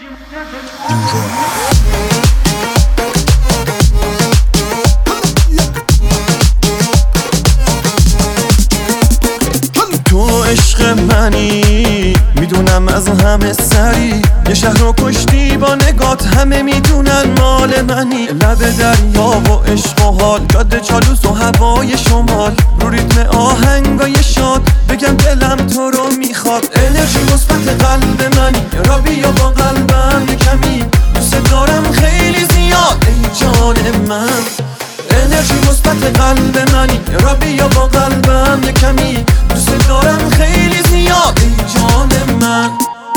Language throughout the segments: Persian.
تو عشق منی، میدونم از همه سری، یه شهر رو کشتی با نگات، همه میدونن مال منی. لب دریا و عشق و حال، جاده چالوس و هوای شمال، رو ریتم آهنگای شاد، بگم دلم تو رو میخواد. انرژی مثبت قلب منی، را بیا با قلبم کمی، دوست دارم خیلی زیاد ای جان من. انرژی مثبت قلب منی، را بیا با قلبم کمی، دوست دارم خیلی زیاد ای جان من.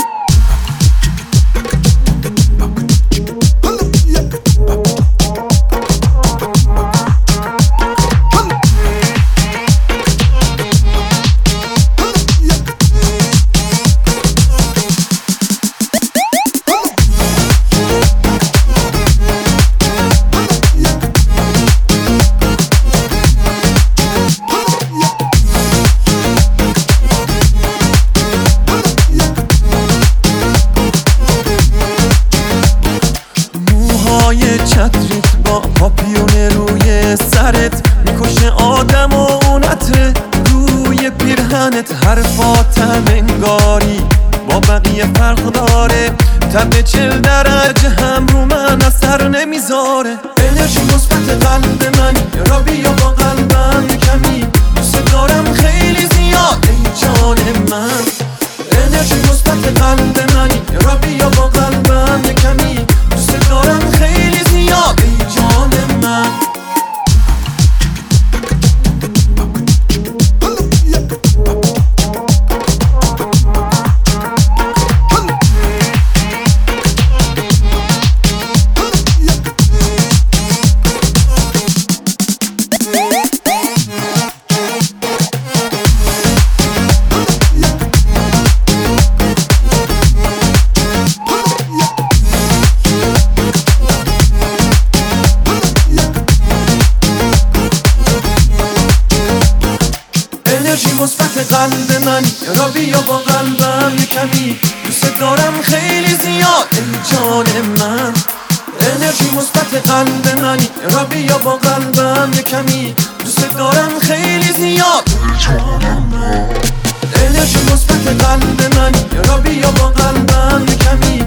چتریت با پاپیون روی سرت، میکشه آدم و اون عطر روی پیرهنت. حرفاتم انگاری با بقیه فرق داره، تب 40 درجه هم رو من اثر نمیذاره. انرژی مثبت قلب من، را بیا با قلبم کمی، دوست دارم خیلی زیاد ای جان من. انرژی مثبت قلب منی، را بیا با قلبم کمی، دوست دارم خیلی زیاد ای جان من. انرژی مثبت قلب من، را بیا با قلبم کمی، دوست دارم خیلی زیاد ای جان من. انرژی مثبت قلب من، را بیا با قلبم کمی، دوست دارم خیلی زیاد ای جان من. انرژی مثبت قلب من، را بیا با قلبم کمی،